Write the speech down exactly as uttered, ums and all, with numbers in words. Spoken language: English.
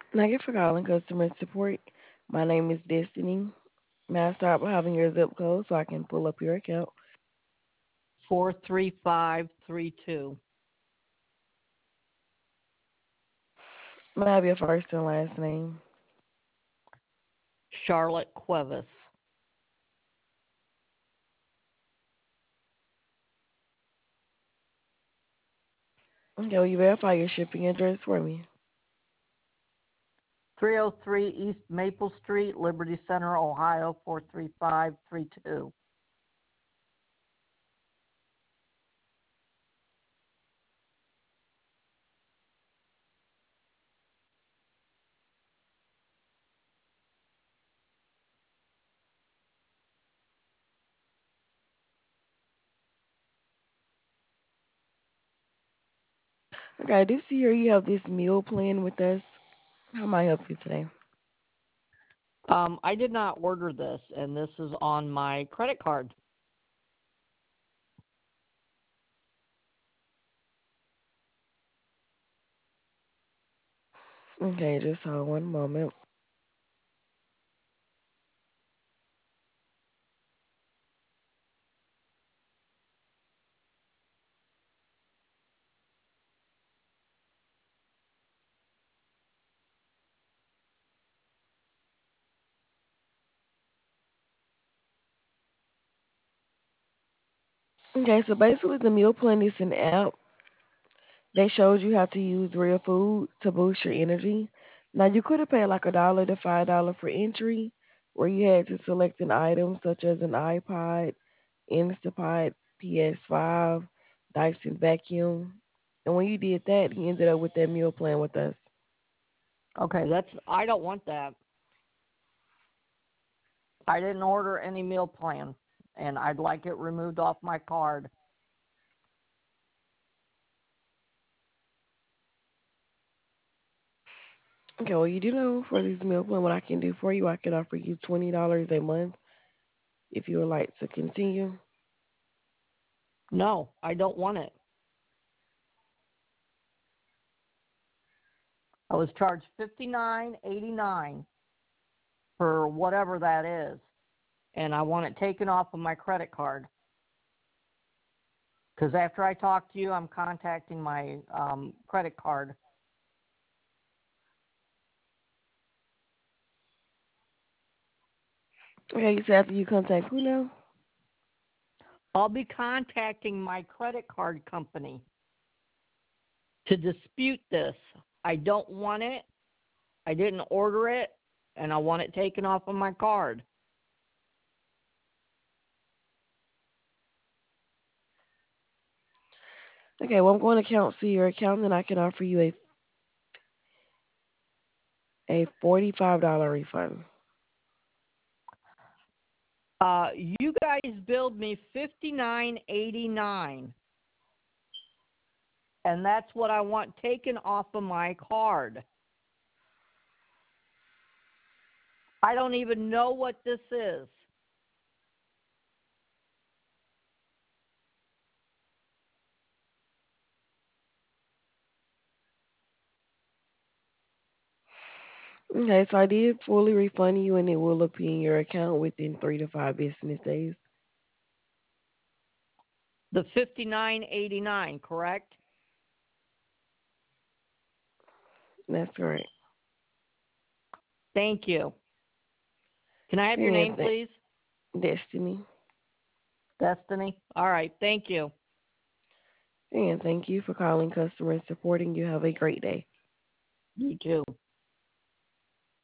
Thank you for calling customer support. My name is Destiny. May I start by having your zip code so I can pull up your account? four three five three two. May I have your first and last name? Charlotte Cuevas. Okay, will you verify your shipping address for me? three oh three East Maple Street, Liberty Center, Ohio, four three five three two. Okay, I do see here you have this meal plan with us. How may I help you today? Um, I did not order this, and this is on my credit card. Okay, just hold one moment. Okay, so basically the meal plan is an app that shows you how to use real food to boost your energy. Now you could have paid like a dollar to five dollar for entry, where you had to select an item such as an iPod, Instapot, P S five, Dyson vacuum, and when you did that, he ended up with that meal plan with us. Okay, that's I don't want that. I didn't order any meal plan, and I'd like it removed off my card. Okay, well you do know for this meal plan what I can do for you. I can offer you twenty dollars a month if you would like to continue. No, I don't want it. I was charged fifty nine eighty nine for whatever that is, and I want it taken off of my credit card. Because after I talk to you, I'm contacting my um, credit card. Okay, you said after you contact who now? I'll be contacting my credit card company to dispute this. I don't want it. I didn't order it, and I want it taken off of my card. Okay, well I'm going to count see your account and I can offer you a a forty five dollar refund. Uh, you guys billed me fifty nine eighty nine, and that's what I want taken off of my card. I don't even know what this is. Okay, so I did fully refund you and it will appear in your account within three to five business days. The fifty nine eighty nine, correct? That's correct. Thank you. Can I have your And name, th- please? Destiny. Destiny. All right. Thank you. And thank you for calling customer support and you have a great day. You too.